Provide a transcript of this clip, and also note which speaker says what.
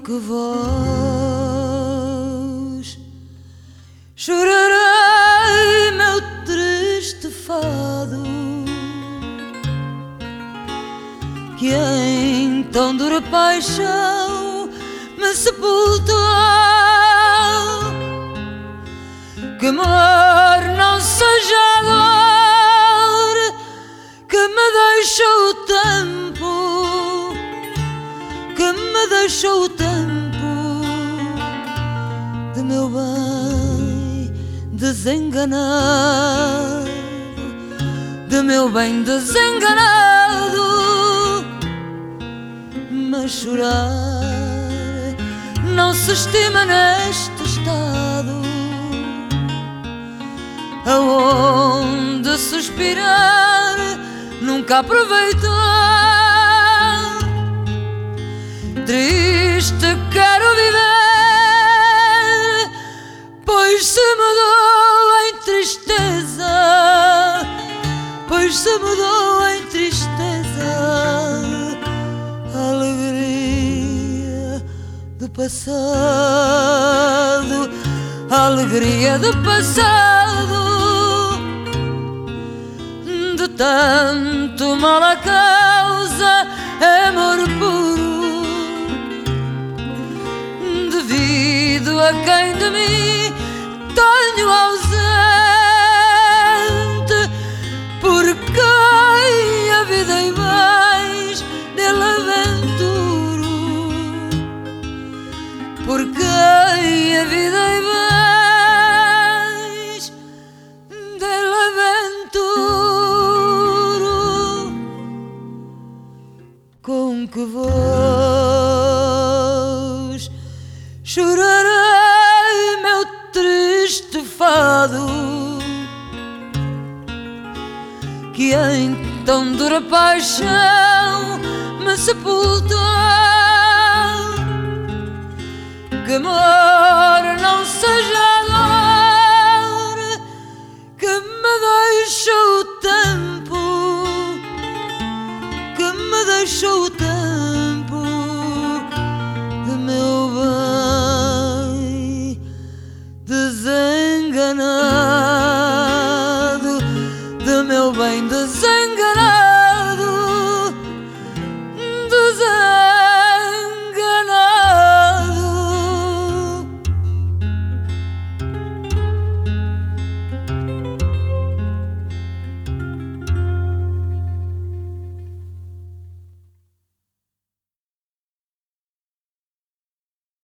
Speaker 1: que voz chorarei meu triste fado, que em tão dura paixão me sepultou, que amor não seja a dor que me deixou o tempo, que me deixou o tempo de meu bem desenganado, de meu bem desenganado. Mas chorar não se estima neste estado, aonde suspirar nunca aproveitou. Triste quero viver, pois se mudou em tristeza, pois se mudou em tristeza a alegria do passado, a alegria do passado. De tanto mal a causa é amor puro, devido a quem de mim tenho ausente, por quem a vida e mais dele aventuro, por quem a vida e mais dele aventuro. Com que voz chorarei meu triste fado, que em tão dura paixão me sepultou, que amor não seja a dor que me deixou o tempo, que me deixou o tempo